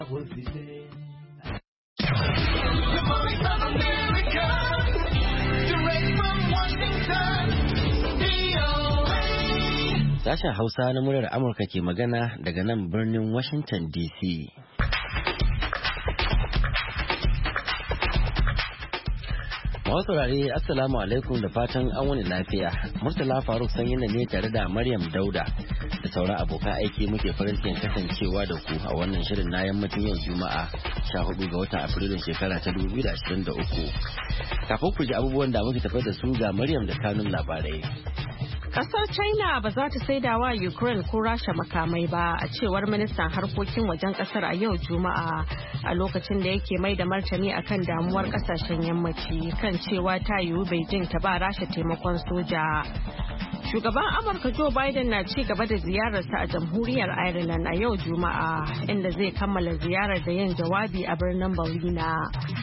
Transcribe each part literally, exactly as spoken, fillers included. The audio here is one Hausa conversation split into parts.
Sashen Hausa na muryar Amurka ke magana daga nan birnin Washington D C. Masu saurare Assalamu alaikum da fatan an wani lafiya. Murtala Faruk sanyi ne tare da Maryam Dauda da sauran abokan aiki muke farin cikin kasancewa da ku a wannan shirin na yammacin yau Juma'a sha hudu ga watan Afrilun shekara ta dubu biyu da ashirin da uku. Kafin ku ji abubuwan da muke tafi da su ga Maryam da kanun labarai. Kasar China ba za ta saida wa Ukraine ko Rasha makamai ba a cewar ministan harkokin wajen kasar a yau Juma'a a lokacin da yake mai da martani akan damuwar kasashen yammaci kan cewa ta yiwu Beijing ta ba Rasha taimakon soja. Shugaban Amurka Joe Biden na ci gaba da ziyararsa a jamhuriyar Ireland a yau Juma'a inda zai kammala ziyarar da yin jawabi a birnin Ballina.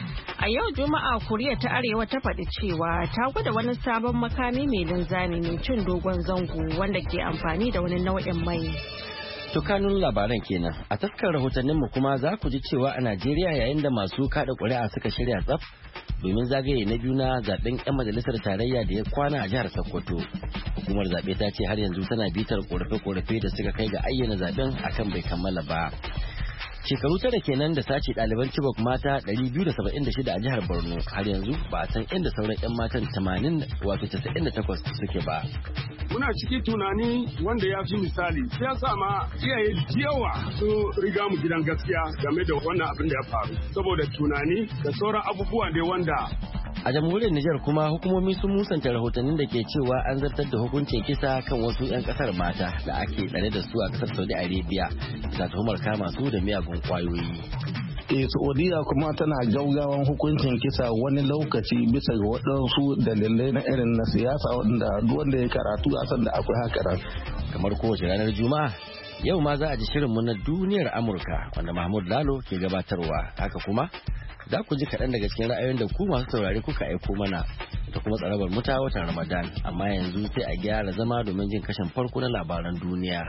A yau Juma'a Koriya ta Arewa ta faɗi cewa ta gwada wani sabon makami mai linzami mai cin dogon zango wanda ke amfani da wani nau'in mai. Tukanun labaran kenan. A taskar rahotanninmu kuma za ku ji cewa a Najeriya yayin da masu kada ƙuri'a suka shirya tsaf domin zagaye na biyu na zaben 'yan majalisar tarayya da ya kwana a jihar Sokoto. Hukumar zaɓe ta ce har yanzu tana bitar ƙorafe-ƙorafe da suka kai ga ayyana zaben akan bai kammala ba. Shekaru tara kenan da sace ɗaliban Chibok mata ɗari biyu da saba'in da shida a jihar Borno har yanzu ba a san inda sauran 'yan matan tamanin wato casa'in da takwas suke ba. Muna ciki tunani wanda ya fi misali ya sa ma iyaye yawa su riga mu gidan gaskiya game da wannan abin da ya faru saboda tunani da sauran abubuwa ne wanda a jamhuriyar Nijar kuma hukumomi sun musanta rahotannin da ke cewa an zartar da hukuncin kisa kan wasu 'yan kasar mata da ake tsare da su a kasar Saudi Arabia bisa tuhumar kama su da miyagun kwayoyi. E Saudiya kuma tana gaugawan hukuncin kisa wani lokaci bisa ga waɗansu dalilai na irin na siyasa wanda wanda ya karatu a san da akwai haka. Kamar kowace ranar Juma'a yau ma za a ji shirinmu na duniyar Amurka wanda Mahmud Lalo ke gabatarwa haka kuma za ku ji kaɗan daga cikin ra'ayoyin da ku masu saurari kuka aiko mana da kuma tsarabar muta watan Ramadan amma yanzu sai a gyara zama domin jin kashin farko na labaran duniya.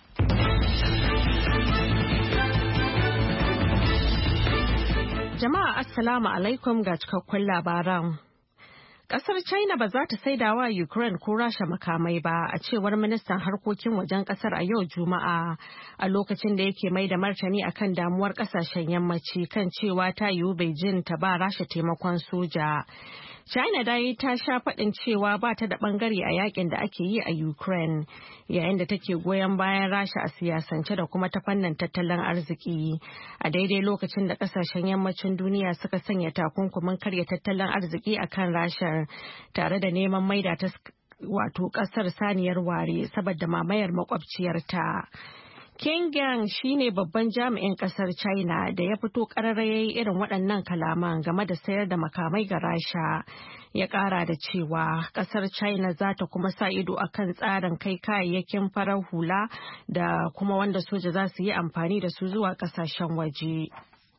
Jama'a Assalamu alaikum ga cikakkun labaran. Kasar China ba za ta saida wa Ukraine ko Rasha makamai ba a cewar ministan harkokin wajen kasar a yau Juma'a a lokacin da yake mai da martani akan damuwar kasashen yammaci kan cewa ta yiwu Beijing ta ba Rasha taimakon soja. China dai ta sha faɗin cewa ba ta da ɓangare a yakin da ake yi a Ukraine yayin da take goyon bayan Rasha a siyasance da kuma ta fannin tattalin arziki a daidai lokacin da ƙasashen yammacin duniya suka sanya takunkumin karya tattalin arziki a kan Rasha tare da neman maida ta wato ƙasar saniyar ware saboda mamayar makwabciyarta. King Yang shine babban jami'in kasar China da ya fito kararraye irin waɗannan kalaman game da sayar da makamai ga Rasha. Ya ƙara da cewa kasar China za ta kuma sa ido akan tsarin kai kayayyakin farar hula da kuma wanda soja za su yi amfani da su zuwa ƙasashen waje.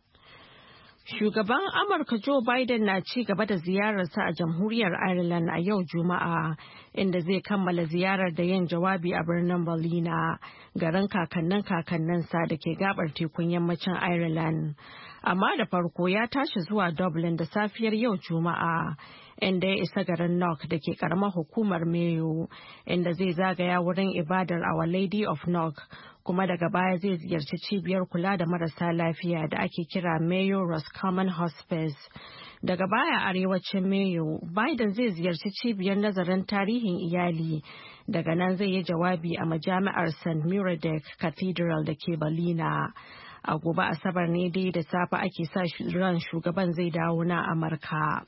Shugaban Amurka Joe Biden na ci gaba da ziyararsa a jamhuriyar Ireland a yau Juma'a, inda zai kammala ziyarar da yin jawabi a birnin Ballina, garin kakannin kakanninsa da ke gabar tekun yammacin Ireland. Amma da farko ya tashi zuwa Dublin da safiyar yau Juma'a, inda ya isa garin Knock da ke karamar hukumar Mayo, inda zai zagaya wurin ibadar Our Lady of Knock. Kuma daga baya zai ziyarci cibiyar kula da marasa lafiya da ake kira Mayo Roscommon Hospice. Daga baya arewacin Mayo, Biden zai ziyarci cibiyar nazarin tarihin iyali. Daga nan zai yi jawabi a majami'ar Saint Muradec Cathedral da ke Ballina. A gobe Asabar ne dai da safe ake sa ran shugaban zai dawo na Amurka.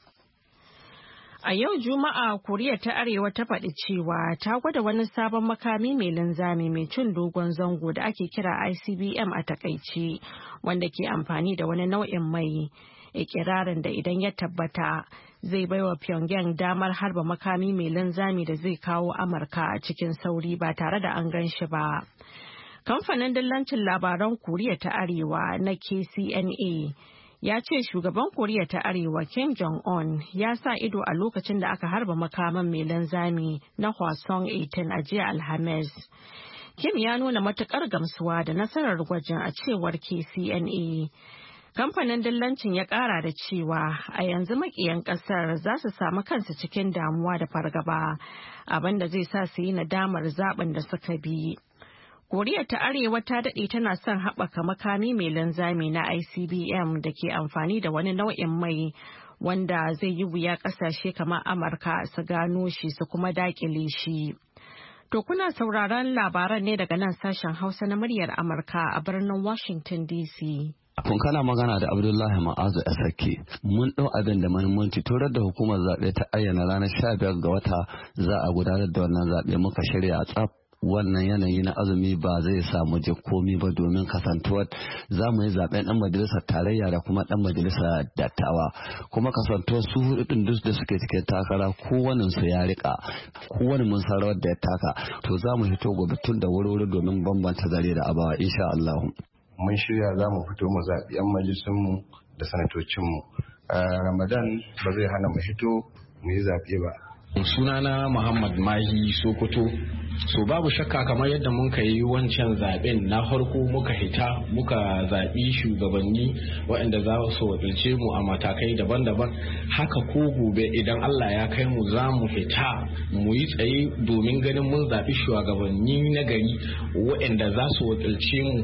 A yau Juma'a Koriya ta Arewa ta faɗi cewa ta gwada wani sabon makami mai linzami mai cin dogon zango da ake kira I C B M a takaice wanda ke amfani da wani nau'in mai. Ikirarin da idan ya tabbata zai baiwa Pyongyang damar harba makami mai linzami da zai kawo Amurka a cikin sauri ba tare da an gan shi ba. Kamfanin dillancin labaran Koriya ta Arewa na K C N A ya ce shugaban Koriya ta Arewa Kim Jong-un ya sa ido a lokacin da aka harba makaman mai linzami na Hwasong eighteen a jiya Alhamis. Kim ya nuna matukar gamsuwa da nasarar gwajin a cewar K C N A. Kamfanin dillancin ya kara da cewa a yanzu makiyan kasar za su samu kansu cikin damuwa da fargaba, abinda zai sa su yi nadamar zaben da suka bi. Koriya ta Arewa ta daɗe tana son haɓaka makami mai linzami na I C B M da ke amfani da wani nau'in mai wanda zai yi wuya ƙasashe kamar Amurka su gano shi su kuma daƙile shi. To kuna sauraron labaran ne daga nan sashen Hausa na muryar Amurka a birnin Washington D C. Kun kana magana da Abdullahi Ma'azu a sake. Mun ɗau abin da muhimmanci turar da hukumar zaɓe ta ayyana ranar sha biyar ga wata za a gudanar da wannan zaɓe muka shirya a tsaf. Wannan yanayi na azumi ba zai samu je komi ba domin kasantuwar za mu yi zaben ɗan majalisar tarayya da kuma ɗan majalisar dattawa kuma kasantuwar su hudu ɗin duk da suke cikin takara kowane su ya rika kowane mun san rawar da ya taka to za mu fito gobe tun da wuri-wuri domin bambanta zare da abawa insha Allah. Mun shirya za mu fito mu zaɓi 'yan majalisunmu da sanatocinmu. Ramadan ba zai hana mu fito mu yi zaɓe ba. Sunana Muhammad Mahi Sokoto. So babu shakka kamar yadda mun ka yi wancan zaben na farko muka hita muka zaɓi shugabanni waɗanda za su wakilce mu a matakai daban-daban haka ko gobe idan Allah ya kai mu za mu hita mu yi tsaye domin ganin mun zaɓi shugabanni na gari waɗanda za su wakilce mu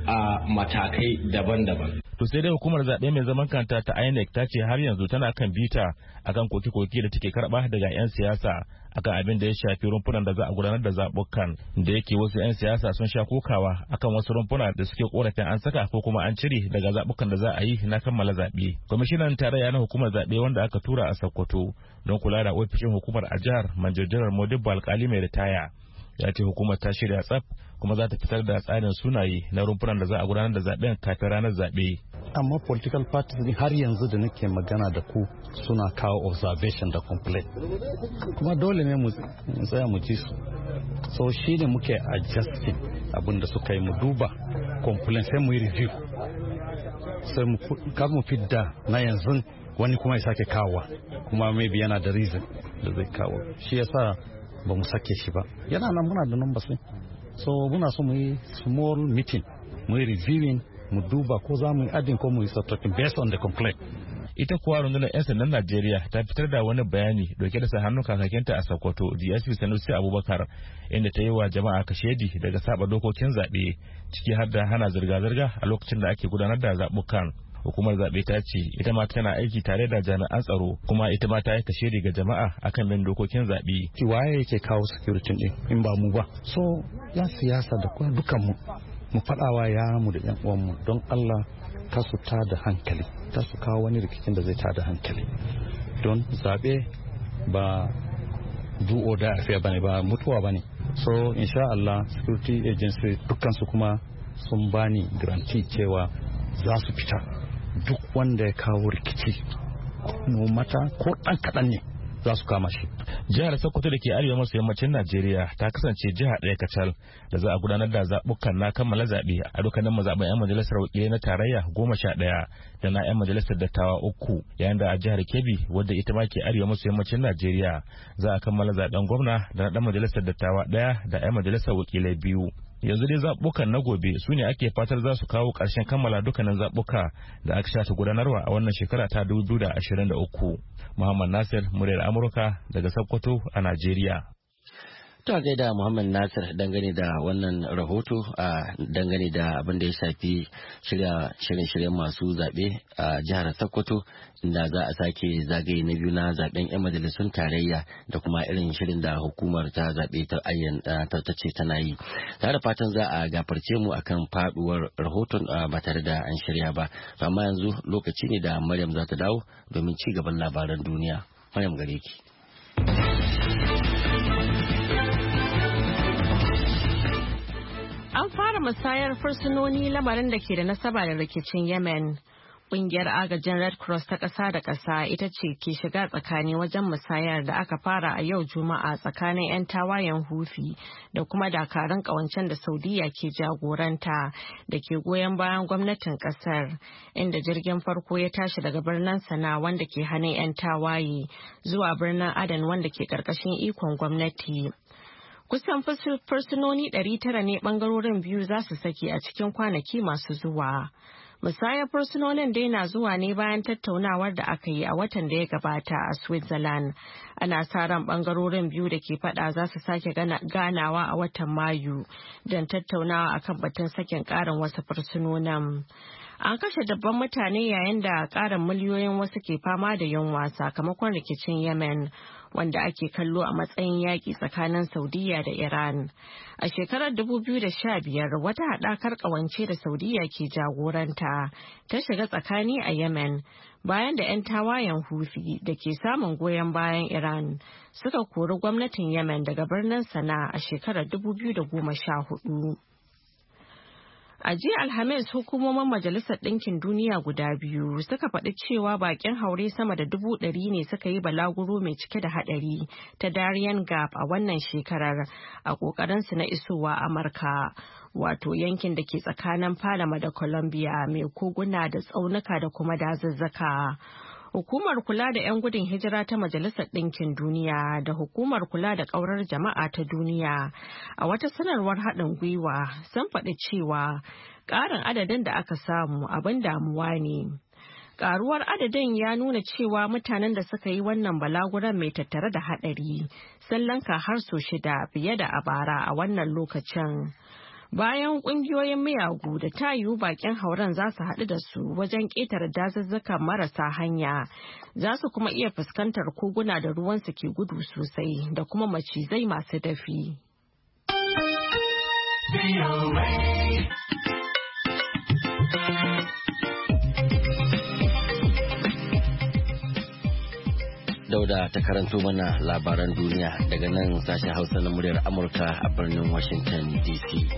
a matakai daban-daban. To sai dai hukumar zaɓe mai zaman kanta ta I N E C ta ce har yanzu tana kan bita akan koke-koke da take karɓa daga 'yan siyasa akan abin da ya shafi rumfunan da za a gudanar da zaɓukan da yake wasu 'yan siyasa sun sha kokawa akan wasu rumfuna da suke korafin an saka ko kuma an cire daga zaɓukan da za a yi na kammala zaɓe. Kwamishinan tarayya na hukumar zaɓe wanda aka tura a Sokoto don kula da ofishin hukumar a jihar Manjajirar Modibbo Alkali mai ritaya ya ce hukumar ta shirya tsaf kuma za ta fitar da tsarin sunaye na rumfunan da za a gudanar da zaɓen kafin ranar zaɓe. Amma political parties har yanzu da nake magana da ku suna kawo observation da complaint kuma dole ne mu tsaya mu ji su so shi ne muke adjusting abin da suka yi mu duba complaint sai mu yi review sai mu kar mu fidda na yanzu wani kuma ya sake kawowa kuma maybe yana da reason da zai kawo shi yasa ba mu sake shi ba yana nan muna da numbers ne so muna so mu yi small meeting mu yi reviewing mu duba ko za mu yi adin ko mu yi subtracting based on the complaint. Ita kuwa rundunar 'yan sandan Najeriya ta fitar da wani bayani dauke da sa hannun kakakinta a Sokoto D S P Sanusi Abubakar inda ta yi wa jama'a kashedi daga saba dokokin zaɓe ciki har da hana zirga-zirga a lokacin da ake gudanar da zaɓukan. Hukumar zaɓe ta ce ita ma tana aiki tare da jami'an tsaro kuma ita ma ta yi kashedi ga jama'a akan bin dokokin zaɓe. Waye yake kawo security din in ba mu ba. So yan siyasa da kuma dukan mu mu faɗawa yaranmu da 'yan uwanmu don Allah ta su ta da hankali ta su kawo wani rikicin da zai ta da hankali don zaɓe ba du'o da afiya bane ba mutuwa bane so insha Allah security agency dukkansu kuma sun bani garanti cewa za su fita duk wanda ya kawo rikici no mata ko ɗan kaɗan ne za su kama shi. Jihar Sokoto da ke arewa maso yammacin Najeriya ta kasance jiha ɗaya kacal da za a gudanar da zaɓukan na kammala zaɓe a dukkanin mazaɓen 'yan majalisar wakilai na tarayya goma sha ɗaya da na 'yan majalisar dattawa uku yayin da a jihar Kebbi wadda ita ma ke arewa maso yammacin Najeriya za a kammala zaɓen gwamna da na ɗan majalisar dattawa ɗaya da 'yan majalisar wakilai biyu. Yanzu dai zaɓukan na gobe su ne ake fatar za su kawo ƙarshen kammala dukkanin zaɓuka da aka shafi gudanarwa a wannan shekara ta dubu biyu da ashirin da uku. Muhammad Nasir, muryar Amurka daga Sokoto a Najeriya. Ta gaida Muhammad Nasir dangane da wannan rahoto a dangane da abin da ya shafi shirye-shiryen masu zaɓe a jihar Sokoto inda za a sake zagaye na biyu na zaɓen 'yan majalisun tarayya da kuma irin shirin da hukumar ta zaɓe ta ayyana ta ce tana yi. Tare da fatan za a gafarce mu akan faduwar rahoton ba tare da an shirya ba. Amma yanzu lokaci ne da Maryam za ta dawo domin ci gaban labaran duniya. Maryam gare ki. An fara musayar fursunoni lamarin da ke da nasaba da rikicin Yemen. Ƙungiyar agajin Red Cross ta ƙasa da ƙasa ita ce ke shiga tsakani wajen musayar da aka fara a yau Juma'a tsakanin 'yan tawayen Hufi da kuma dakarun ƙawancen da Saudiya ke jagoranta da ke goyon bayan gwamnatin ƙasar, inda jirgin farko ya tashi daga birnin Sana wanda ke hannun 'yan tawaye zuwa birnin Aden wanda ke ƙarƙashin ikon gwamnati. Kusan fursunoni ɗari tara ne ɓangarorin biyu za su saki a cikin kwanaki masu zuwa. Musayar fursunonin dai na zuwa ne bayan tattaunawar da aka yi a watan da ya gabata a Switzerland. Ana sa ran ɓangarorin biyu da ke faɗa za su sake ganawa a watan Mayu don tattaunawa akan batun sakin ƙarin wasu fursunonin. An kashe dabban mutane yayin da ƙarin miliyoyin wasu ke fama da yunwa sakamakon rikicin Yemen, wanda ake kallo a matsayin yaƙi tsakanin Saudiya da Iran. A shekarar dubu biyu da sha biyar, wata haɗakar ƙawance da Saudiya ke jagoranta ta shiga tsakani a Yemen bayan da 'yan tawayen Houthi da ke samun goyon bayan Iran suka kori gwamnatin Yemen daga birnin Sana'a a shekarar dubu biyu da goma sha hudu. A jiya Alhamis, hukumomin Majalisar Ɗinkin Duniya guda biyu suka faɗi cewa baƙin haure sama da dubu ɗari ne suka yi balaguro mai cike da haɗari ta Darien Gap a wannan shekarar a ƙoƙarinsu na isowa Amurka, wato yankin da ke tsakanin Panama da Colombia mai koguna da tsaunuka da kuma dazuzzuka. Hukumar kula da 'yan gudun hijira ta Majalisar Ɗinkin Duniya da Hukumar kula da ƙaurar jama'a ta duniya a wata sanarwar haɗin gwiwa sun faɗi cewa ƙarin adadin da aka samu abin damuwa ne. Ƙaruwar adadin ya nuna cewa mutanen da suka yi wannan balaguran mai tattare da haɗari sun lanka har sau shida fiye da a bara a wannan lokacin. Bayan kungiyoyin miyagu da ta yiwu bakin hauren za su haɗu da su wajen ƙetare dazuzzuka marasa hanya, za su kuma iya fuskantar koguna da ruwansu ke gudu sosai da kuma macizai masu dafi. Dauda ta karanto mana labaran duniya daga nan sashen Hausa na muryar Amurka a birnin Washington D C.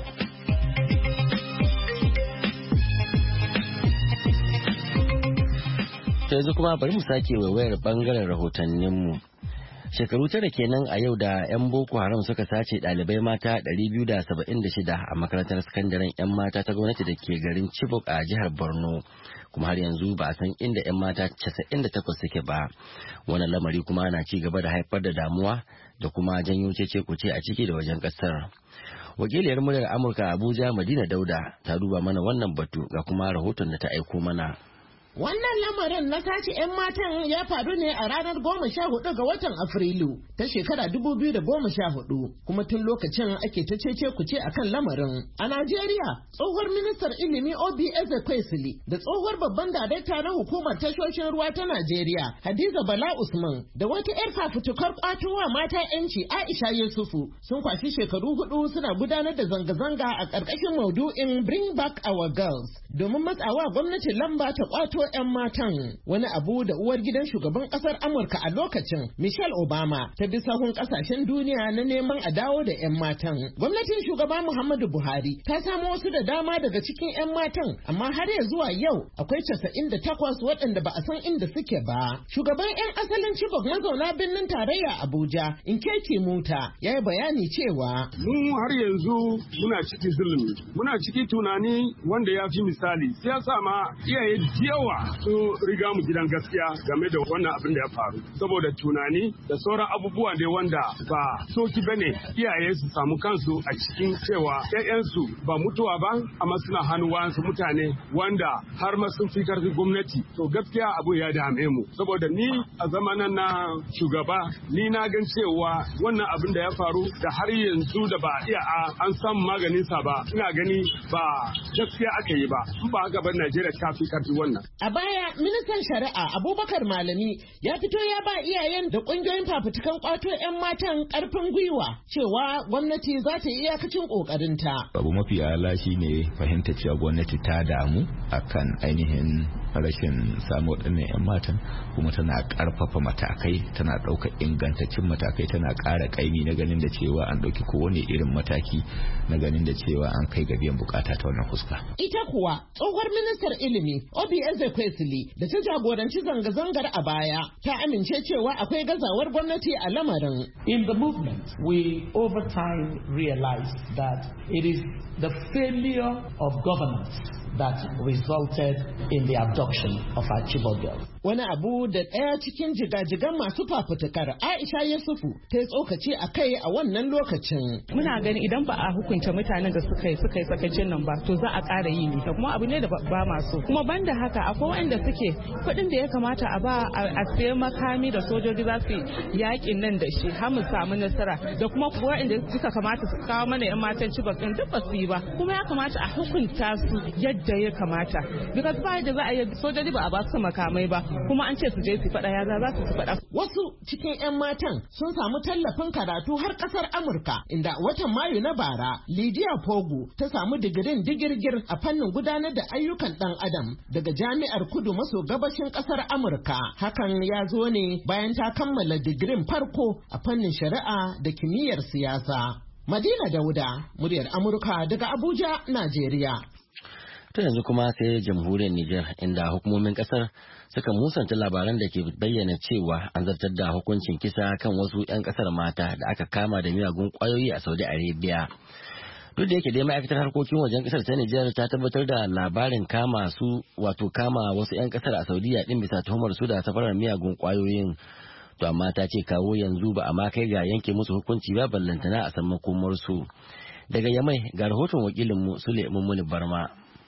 Yanzu kuma bari mu sake waiwayar bangaren rahotanninmu. Shekaru tara kenan a yau da 'yan Boko Haram suka sace ɗalibai mata ɗari biyu da saba'in da shida a makarantar sakandaren 'yan mata ta gwamnati da ke garin Chibok a jihar Borno. Kuma har yanzu ba a san inda 'yan mata casa'in da takwas suke ba. Wannan lamari kuma na ci gaba da haifar da damuwa da kuma janyo cece-kuce a ciki da wajen ƙasar. Wakiliyar muryar Amurka Abuja Madina Dauda ta duba mana wannan batu ga kuma rahoton da ta aiko mana. Wannan lamarin na sace 'yan matan ya faru ne a ranar goma sha hudu ga watan Afrilu ta shekara dubu biyu da goma sha hudu, kuma tun lokacin ake ta cece kuce a kan lamarin. A Najeriya, tsohuwar ministar ilimi Obi Ezekwesili da tsohuwar babban darakta na hukumar tashoshin ruwa ta Najeriya Hadiza Bala Usman da wata 'yar fafutukar kwatowa mata 'yanci Aisha Yusufu sun kwashi shekaru hudu suna gudanar da zanga-zanga a ƙarƙashin maudu'in Bring Back Our Girls domin matsawa gwamnatin lamba ta kwato 'yan matan, wani abu da uwar gidan shugaban kasar Amurka a lokacin Michelle Obama ta bi sahun kasashen duniya na neman a dawo da 'yan matan. Gwamnatin shugaba Muhammadu Buhari ta samu wasu da dama daga cikin 'yan matan, amma har ya zuwa yau akwai casa'in da takwas waɗanda ba a san inda suke ba. Shugaban 'yan asalin Chibok mazauna birnin tarayya Abuja, Nkeki Muta, ya yi bayani cewa mu har yanzu muna ciki zulumi, muna ciki tunani wanda ya fi misali. Siyasa ma iyaye yawa su riga mu gidan gaskiya game da wannan abin da ya faru, saboda tunani da sauran abubuwa ne wanda ba soki bane iyaye su samu kansu a cikin cewa ƴaƴansu ba mutuwa ba amma suna hannu wasu mutane wanda har ma sun fi karfi gwamnati. To gaskiya abu ya dame mu, saboda ni a zamanan na shugaba ni na gan cewa wannan abin da ya faru da har yanzu da ba iya an samu maganin sa ba, ina gani ba gaskiya aka yi ba, in ba haka ba Najeriya ta fi karfi wannan. A baya, ministan shari'a Abubakar Malami ya fito ya ba iyayen da kungiyoyin fafutukan kwato 'yan matan karfin gwiwa cewa gwamnati za ta yi iyakacin kokarinta. Abu mafi ala shi ne fahimta cewa gwamnati ta damu akan ainihin rashin samu waɗannan 'yan matan, kuma tana karfafa matakai, tana ɗaukar ingantaccen matakai, tana ƙara ƙaimi na ganin da cewa an ɗauki kowane irin mataki na ganin da cewa an kai ga biyan bukata ta wannan fuska. Ita kuwa tsohuwar ministar ilimi Obi Ezekwesili da ta jagoranci zanga-zangar a baya ta amince cewa akwai gazawar gwamnati a lamarin. In the movement, we over time realized that it is the failure of governance that resulted in the abduction of our Chibok girls. Wani abu da ɗaya cikin jigajigan masu fafutukar Aisha Yusufu ta yi tsokaci a kai a wannan lokacin. Muna gani idan ba a hukunta mutanen da suka yi suka yi sakacin nan ba to za a ƙara yi ne kuma abu ne da ba masu. Kuma banda haka akwai wanda suke kuɗin da ya kamata a ba a sayan makami da sojoji za su yakin nan da shi har mu samu nasara da kuma waɗanda suka kamata su kawo mana yan matan Chibok ɗin duk ba su yi ba kuma ya kamata a hukunta su yadda ya kamata because ba yadda za a yi sojoji ba a ba su makamai ba kuma an ce su je su faɗa ya za su su faɗa. Wasu cikin 'yan matan sun samu tallafin karatu har ƙasar Amurka inda watan Mayu na bara Lydia Pogu ta samu digirin digirgir a fannin gudanar da ayyukan ɗan adam daga Jami'ar Kudu maso gabashin ƙasar Amurka. Hakan ya zo ne bayan ta kammala digirin farko a fannin shari'a da kimiyyar siyasa. Madina Dauda, muryar Amurka daga Abuja, Najeriya. To yanzu kuma sai jamhuriyar Nijar inda hukumomin kasar suka musanta labaran da ke bayyana cewa an zartar da hukuncin kisa kan wasu 'yan kasar mata da aka kama da miyagun kwayoyi a Saudi Arabia. Duk da yake dai ma'aikatar harkokin wajen kasar ta Nijar ta tabbatar da labarin kama su wato kama wasu 'yan kasar a Saudiya din bisa tuhumar su da safarar miyagun kwayoyin. To amma ta ce kawo yanzu ba a ma kai ga yanke musu hukunci ba ballantana a san makomar su. Daga Yamai ga rahoton wakilinmu Sule Mummuni Barma.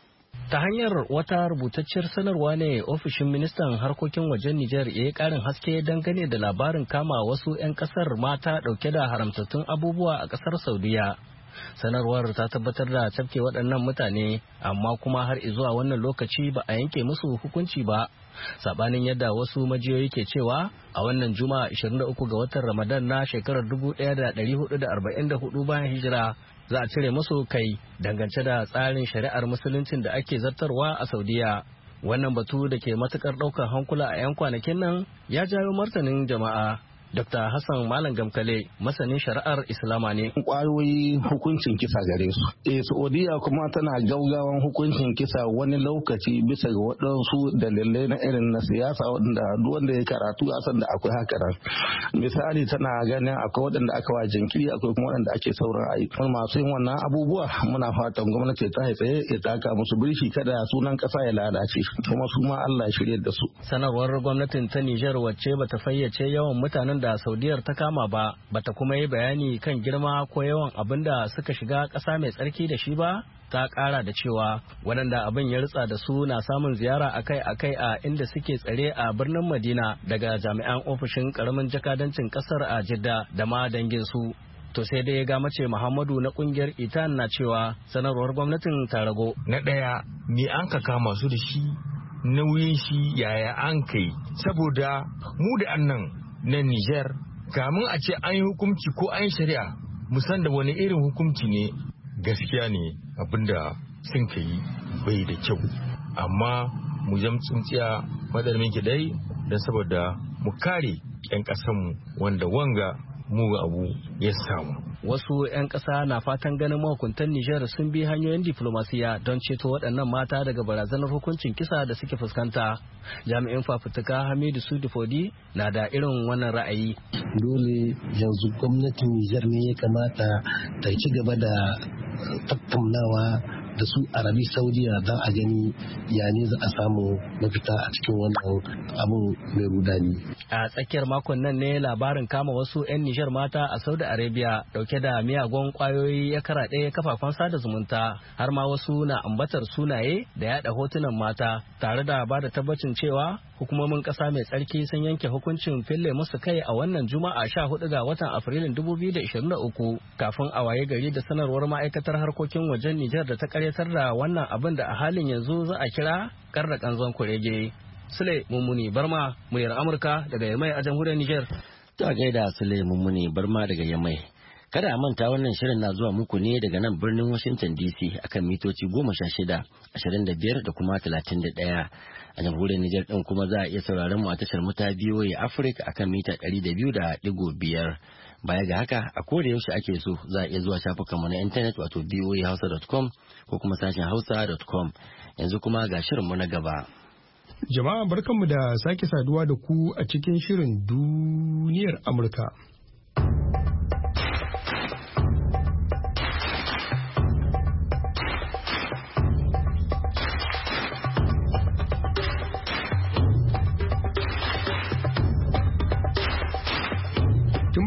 Ta hanyar wata rubutacciyar sanarwa ne ofishin ministan harkokin wajen Nijar ya yi karin haske dangane da labarin kama wasu 'yan kasar mata dauke da haramtattun abubuwa a kasar Saudiya. Sanarwar ta tabbatar da cafke waɗannan mutane amma kuma har zuwa wannan lokaci ba a yanke musu hukunci ba. Sabanin yadda wasu majiyoyi ke cewa a wannan Juma'a ishirin da uku ga watan Ramadan na shekarar dubu ɗaya da ɗari hudu da arba'in da hudu bayan hijira za a cire musu kai dangance da tsarin shari'ar musuluncin da ake zartarwa a Saudiya. Wannan batu da ke matukar ɗaukar hankula a 'yan kwanakin nan ya jawo martanin jama'a. Dokta Hassan Malam Gamkale masanin shari'ar Islama ne. Kwayoyi hukuncin kisa gare su. Eh Saudiya kuma tana gaugawan hukuncin kisa wani lokaci bisa ga waɗansu dalilai na irin na siyasa wanda duk wanda ya karatu a san da akwai haka nan. Misali tana ganin akwai waɗanda aka wa jinkiri akwai kuma waɗanda ake sauran ayyuka. Masu yin wannan abubuwa muna fatan gwamnati ta tsaye ya taka musu birki kada sunan ƙasa ya lalace kuma su ma Allah ya shirye da su. Sanarwar gwamnatin ta Nijar wacce bata fayyace yawan mutanen da Saudiyar ta kama ba bata kuma yi bayani kan girma ko yawan abin da suka shiga ƙasa mai tsarki da shi ba ta ƙara da cewa waɗanda abin ya ritsa da su na samun ziyara akai-akai a inda suke tsare a birnin Madina daga jami'an ofishin ƙaramin jakadancin ƙasar a Jidda da ma dangin su. To sai dai ga mace Muhammadu na kungiyar Itan na cewa sanarwar gwamnatin ta rago. Na ɗaya me an ka kama su da shi nauyin shi yaya an kai saboda mu da annan na Niger kamun a ce an yi hukunci ko an yi shari'a musan da wani irin hukunci ne gaskiya ne abinda sun ka yi bai da kyau amma mu jam tsintsiya madarmin dai don saboda mu kare 'yan ƙasanmu wanda wanga muga abu ya samu. Wasu 'yan ƙasa na fatan ganin mahukuntan Nijar sun bi hanyoyin diflomasiya don ceto waɗannan mata daga barazanar hukuncin kisa da suke fuskanta. Jami'in fafutuka Hamidu Sudifodi na da irin wannan ra'ayi. Dole yanzu gwamnatin Nijar ne ya kamata ta ci gaba da tattaunawa da su Arabi Saudiya don a gani ya ne za a samu mafita a cikin wannan abun mai rudani. A tsakiyar makon nan ne labarin kama wasu 'yan Nijar mata a Saudi Arabia dauke da miyagun kwayoyi ya karaɗe kafafen sada zumunta har ma wasu na ambatar sunaye da yada hotunan mata tare da ba da tabbacin cewa hukumomin ƙasa mai tsarki sun yanke hukuncin fille musu kai a wannan Juma'a sha hudu ga watan Afrilun dubu biyu da ishirin da uku kafin a waye gari da sanarwar ma'aikatar harkokin wajen Nijar da ta karyatar da wannan abin da a halin yanzu za a kira karda kanzon kurege. Sule Mummuni Barma, muryar Amurka daga Yamai a jamhuriyar Nijar. Ta gaida Sule Mummuni Barma daga Yamai. Kada a manta wannan shirin na zuwa muku ne daga nan birnin Washington D C akan mitoci goma sha shida, ashirin da biyar da kuma talatin da ɗaya. A jamhuriyar Nijar ɗin kuma za a iya sauraron mu a tashar mu ta B O A Africa akan mita ɗari da biyu da ɗigo biyar. Baya ga haka a koda yaushe ake so za a iya zuwa shafukanmu na intanet wato b o a hausa dot com ko kuma sashen hausa dot com. Yanzu kuma ga shirinmu na gaba. Jama'a barkanmu da sake saduwa da ku a cikin shirin duniyar Amurka.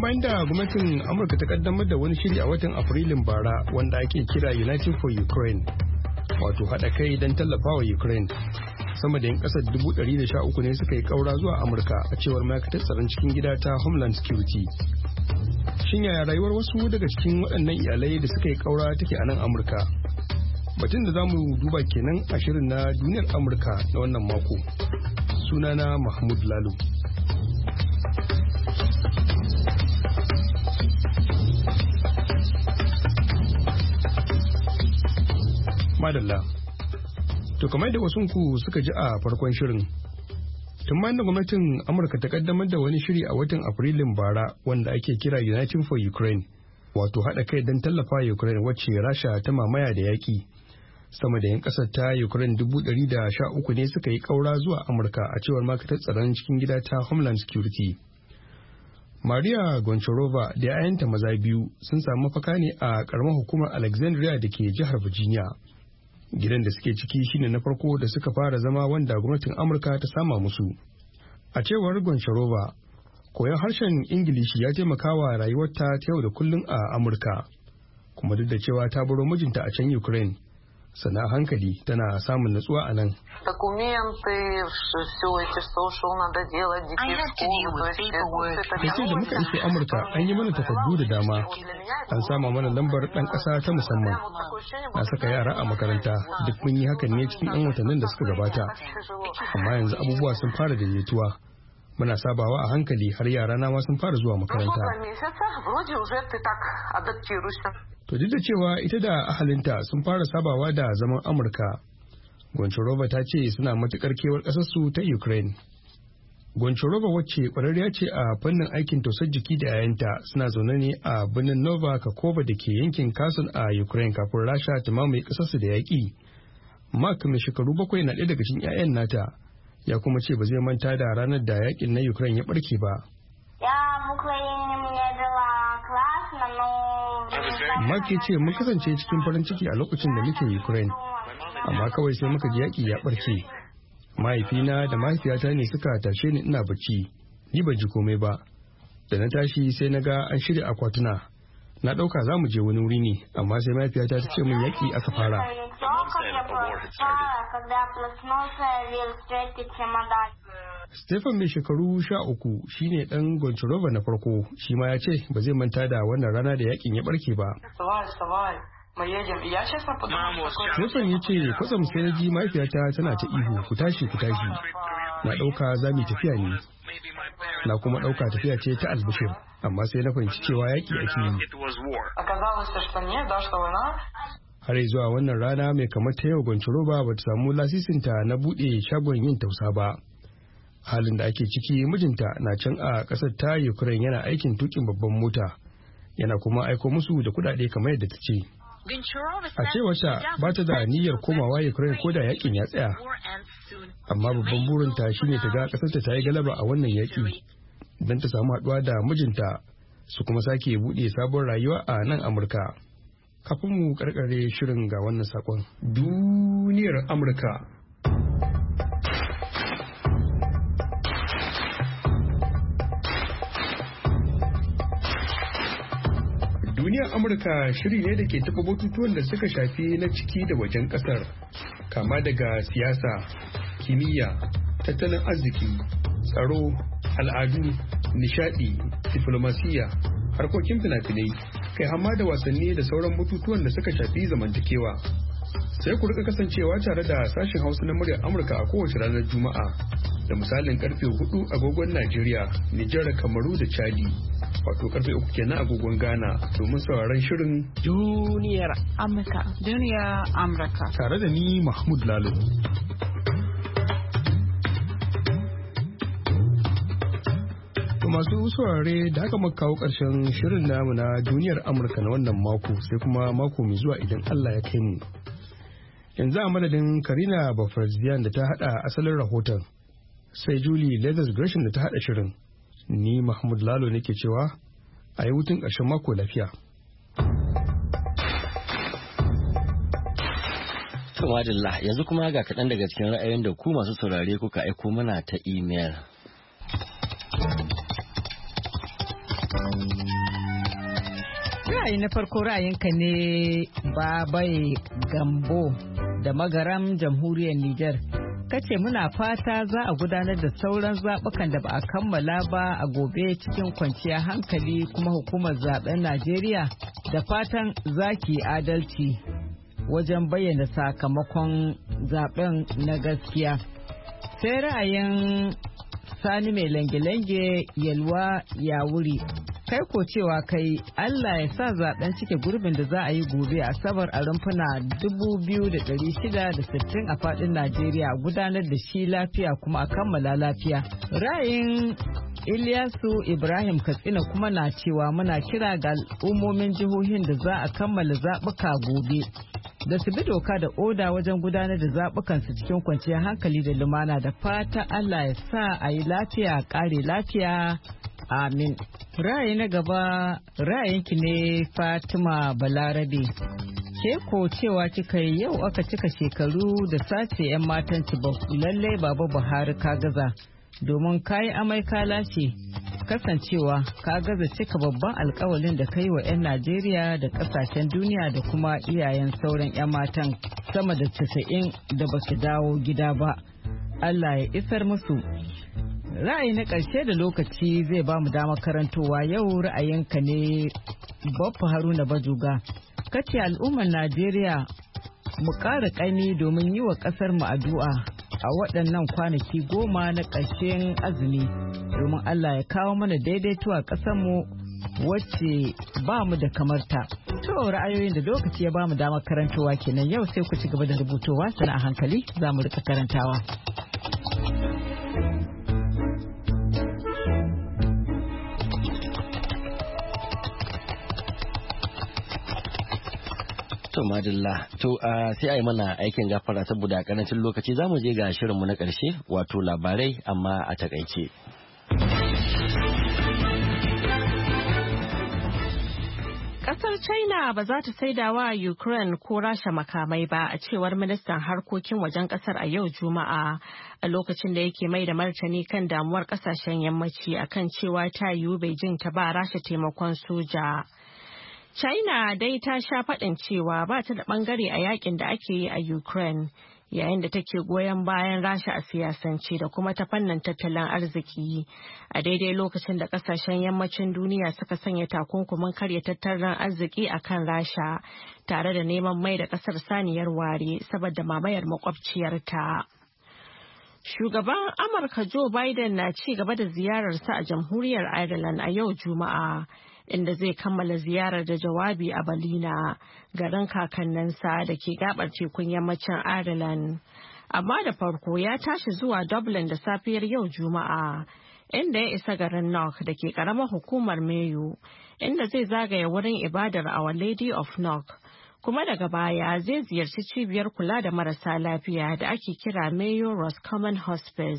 bayan da gwamnatin Amurka ta kaddamar da wani shiri a watan Afrilun bara wanda ake kira United for Ukraine, wato haɗa kai don tallafawa Ukraine. Sama da yan ƙasar dubu ɗari da sha uku ne suka yi ƙaura zuwa Amurka a cewar ma'aikatar tsaron cikin gida ta Homeland Security. Shin yaya rayuwar wasu daga cikin waɗannan iyalai da suka yi ƙaura take a nan Amurka? Batun da za mu duba kenan a shirin na duniyar Amurka na wannan mako. Sunana Mahmud Lalo. Madalla. To kamar da wasunku suka ji a farkon shirin. Tun bayan da gwamnatin Amurka ta kaddamar da wani shiri a watan Afrilun bara wanda ake kira United for Ukraine, wato haɗa kai don tallafa Ukraine wacce Rasha ta mamaya da yaƙi. Sama da 'yan ƙasar ta Ukraine dubu ɗari da sha uku ne suka yi ƙaura zuwa Amurka a cewar ma'aikatar tsaron cikin gida ta Homeland Security. Maria Goncharova da 'ya'yanta maza biyu sun samu mafaka ne a ƙaramar hukumar Alexandria da ke jihar Virginia. Gidan da suke ciki shine na farko da suka fara zama wanda gwamnatin Amurka ta sama musu. A cewar Goncharova, koyon harshen Ingilishi ya taimaka wa rayuwarta ta yau da kullum a Amurka, kuma duk da cewa ta baro mijinta a can Ukraine, sana hankali tana samun natsuwa a nan. Kace da muka iso Amurka an yi mana takardu da dama, an sama mana lambar ɗan ƙasa ta musamman. Na saka yara a makaranta, duk mun yi hakan ne cikin 'yan watannin da suka gabata. Amma yanzu abubuwa sun fara daidaituwa. Muna sabawa a hankali har yara na ma sun fara zuwa makaranta. To duk da cewa ita da ahalinta sun fara sabawa da zaman Amurka, Goncharova ta ce suna matukar kewar ƙasarsu ta Ukraine. Goncharova wacce ƙwararriya ce a fannin aikin tausar jiki da yayanta suna zaune ne a birnin Nova Kakova da ke yankin Kherson a Ukraine kafin Rasha ta mamaye ƙasarsu da yaƙi. Mark mai shekaru bakwai na ɗaya daga cikin 'ya'yan nata, ya kuma ce ba zai manta da ranar da yaƙin na Ukraine ya ɓarke ba. Mark ya ce mun kasance cikin farin ciki a lokacin da muke Ukraine, amma kawai sai muka ji yaƙi ya ɓarke. Mahaifina da mahaifiyata ne suka tashe ni ina bacci, ni ban ji komai ba. Da na tashi sai na ga an shirya akwatuna. Na ɗauka za mu je wani wuri ne, amma sai mahaifiyata ta ce min yaƙi aka fara. Stefan mai shekaru sha uku shine ɗan Goncharova na farko, shi ma ya ce ba zai manta da wannan rana da yakin ya barke ba. Stefan ya ce kwatsam sai na ji mahaifiyata tana ta ihu ku tashi ku tashi. Na ɗauka za mu tafiya ne. Na kuma ɗauka tafiya ce ta albishir, amma sai na fahimci cewa yaƙi ake yi. Har zuwa wannan rana mai kamar ta yau Goncharova ba ta samu lasisinta na buɗe shagon yin tausa ba. Halin da ake ciki mijinta na can a ƙasar ta Ukraine yana aikin tukin babban mota, yana kuma aiko musu da kuɗaɗe kamar yadda ta ce. A cewarta ba ta da niyyar komawa Ukraine ko da yakin ya tsaya, amma babban burinta shine ta ga ƙasarta ta yi galaba a wannan yaƙi don ta samu haɗuwa da mijinta su kuma sake buɗe sabon rayuwa a nan Amurka. Kafin mu karkare shirin ga wannan sakon. Duniyar Amurka. Duniyar Amurka shiri ne da ke taɓa batutuwan da suka shafi na ciki da wajen ƙasar, kama daga siyasa, kimiyya, tattalin arziki, tsaro, al'adu, nishadi, diflomasiyya, harkokin fina-finai, kai hamma da wasanni da sauran batutuwan da suka shafi zamantakewa. Sai ku rika kasancewa tare da sashen Hausa na muryar Amurka a kowace ranar Juma'a da misalin karfe hudu agogon Najeriya, Nijar, Kamaru da Chadi. Wato karfe uku kenan agogon Ghana domin sauraron shirin Duniyar Amurka. Duniyar Amurka. Tare da ni Mahmud Lalo. Masu saurare da haka muka kawo ƙarshen shirin namu na Duniyar Amurka na wannan mako sai kuma mako mai zuwa idan Allah ya kai mu. Yanzu a madadin Karina Bafarziyan da ta hada asalin rahoton, sai Julie Leathers Gresham da ta hada shirin. Ni Mahmud Lalo nake cewa a yi hutun ƙarshen mako lafiya. Tumadillah yanzu kuma ga kaɗan daga cikin ra'ayoyin da ku masu saurare kuka aiko mana ta imel. Ra'ayi na farko ra'ayinka ne Babai Gambo da Magaram Jamhuriyar Nijar. Kace muna fata za a gudanar da sauran zaɓukan da ba a kammala ba a gobe cikin kwanciyar hankali kuma hukumar zaben Najeriya da fatan za ki adalci wajen bayyana sakamakon zaben na gaskiya. Sai ra'ayin Sani mai lange-lange Yalwa ya wuri. Kai ko cewa kai Allah ya sa zaben cike gurbin da za a yi gobe a Asabar a rumfuna dubu biyu da ɗari shida da sittin a fadin Najeriya gudanar da shi lafiya kuma a kammala lafiya. Ra'ayin Ilyasu Ibrahim Katsina kuma na cewa muna kira ga al'ummomin jihohin da za a kammala zaɓuka gobe da su bi doka da oda wajen gudanar da zaɓukansu cikin kwanciyar hankali da lumana da fata Allah ya sa a yi lafiya ƙare lafiya. Amin. Ra'ayi na gaba ra'ayinki ne Fatima Balarabe. Ke ko cewa kika yi yau aka cika shekaru da sace 'yan matan Chibok, lallai Baba Buhari ka gaza domin kayi amai ka lashe kasancewa ka gaza cika babban alkawalin da kai wa 'yan Najeriya da kasashen duniya da kuma iyayen sauran 'yan matan sama da casa'in da ba su dawo gida ba. Allah ya isar musu. Ra'ayi na ƙarshe da lokaci zai ba mu damar karantowa yau ra'ayinka ne Baffa Haruna Bajuga. Kace al'ummar Najeriya mu ƙara ƙaimi domin yi wa ƙasar mu addu'a a waɗannan kwanaki goma na ƙarshen azumi domin Allah ya kawo mana daidaito a ƙasar mu wacce ba mu da kamarta. To ra'ayoyin da lokaci ya ba mu damar karantowa kenan yau sai ku ci gaba da rubutowa sana a hankali za mu rika karantawa. To madalla, to uh, sai a yi mana aikin gafara saboda karancin lokaci za mu je ga shirinmu na ƙarshe wato labarai amma a takaice. Kasar China ba za ta saida wa Ukraine ko Rasha makamai ba a cewar ministan harkokin wajen kasar a yau Juma'a a lokacin da yake mai da martani kan damuwar kasashen yammaci akan cewa ta yiwu Beijing ta ba Rasha taimakon soja. China dai ta sha faɗin cewa ba ta da ɓangare a yakin da ake yi a Ukraine yayin da take goyon bayan Rasha a siyasance da kuma ta fannin tattalin arziki a daidai lokacin da ƙasashen yammacin duniya suka sanya takunkumin karya tattalin arziki a kan Rasha tare da neman mai da ƙasar saniyar ware saboda mamayar makwabciyarta. Shugaban Amurka Joe Biden na ci gaba da ziyararsa a jamhuriyar Ireland a yau Juma'a. Inda zai kammala ziyarar da jawabi a Ballina garin kakanninsa da ke gabar tekun yammacin Ireland. Amma da farko ya tashi zuwa Dublin da safiyar yau Juma'a, inda ya isa garin Knock da ke karamar hukumar Mayo, inda zai zagaya wurin ibadar Our Lady of Knock. Kuma daga baya zai ziyarci cibiyar kula da marasa lafiya da ake kira Mayo Roscommon Hospice.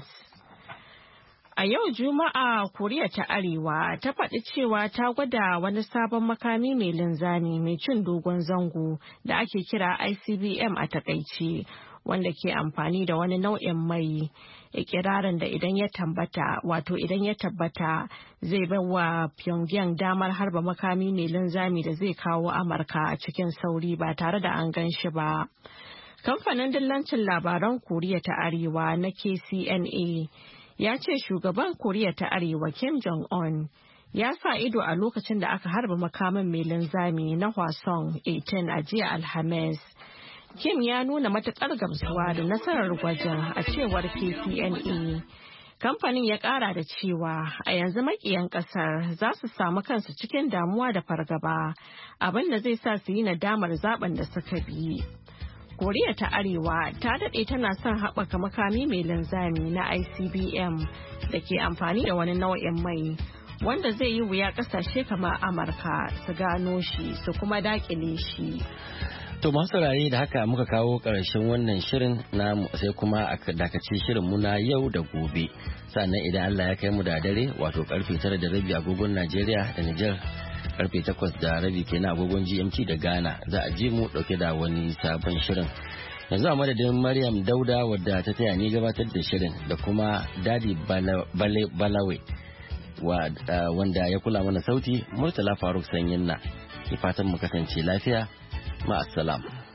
A yau Juma'a, Koriya ta Arewa ta faɗi cewa ta gwada wani sabon makami mai linzami mai cin dogon zango da ake kira I C B M a takaice, wanda ke amfani da wani nau'in mai. Ikirarin da idan ya tabbata, wato idan ya tabbata zai bai wa Pyongyang damar harba makami mai linzami da zai kawo Amurka a cikin sauri ba tare da an gan shi ba. Kamfanin dillancin labaran Koriya ta Arewa na K C N A ya ce shugaban Koriya ta Arewa Kim Jong-un ya sa ido a lokacin da aka harba makamin mai linzami na Hwasong eighteen a jiya Alhamis. Kim ya nuna matuƙar gamsuwa da nasarar gwajin a cewar K C N A. Kamfanin ya ƙara da cewa a yanzu maƙiyan ƙasar za su samu kansu cikin damuwa da fargaba, abin da zai sa su yi nadamar zaben da suka bi. Koriya ta Arewa ta daɗe tana son haɓaka makami mai linzami na I C B M da ke amfani da wani nau'in mai wanda zai yi wuya ƙasashe kamar Amurka su gano shi su kuma daƙile shi. To masu raye da haka muka kawo ƙarshen wannan shirin namu sai kuma a dakace shirin mu na yau da gobe. Sannan idan Allah ya kai mu da dare wato karfe tara da rabi agogon Najeriya da Nijar. Karfe takwas da rabi kenan agogon G M T da Ghana za a ji mu dauke da wani sabon shirin. Yanzu a madadin Maryam Dauda wadda ta taya ni gabatar da shirin da kuma Dadi Balawe wanda ya kula mana sauti Murtala Faruk Sanyinna ke fatan mu kasance lafiya ma'assalam.